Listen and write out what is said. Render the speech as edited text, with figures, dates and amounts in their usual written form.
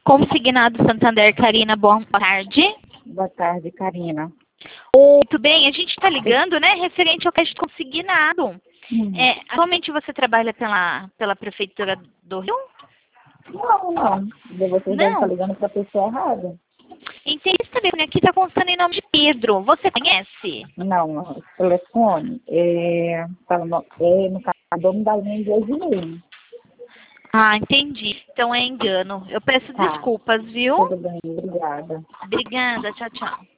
Consignado Santander, Karina, boa tarde. Boa tarde, Karina. Muito bem, a gente está ligando, né, referente ao crédito consignado. Atualmente você trabalha pela Prefeitura do Rio? Não. Você deve estar ligando para a pessoa errada. Entendi, esse telefone aqui está constando em nome de Pedro. Você conhece? Não, o telefone tá no dono da linha de Edilene. Ah, entendi. Então é engano. Eu peço Tá. desculpas, viu? Tudo bem, obrigada. Obrigada, tchau, tchau.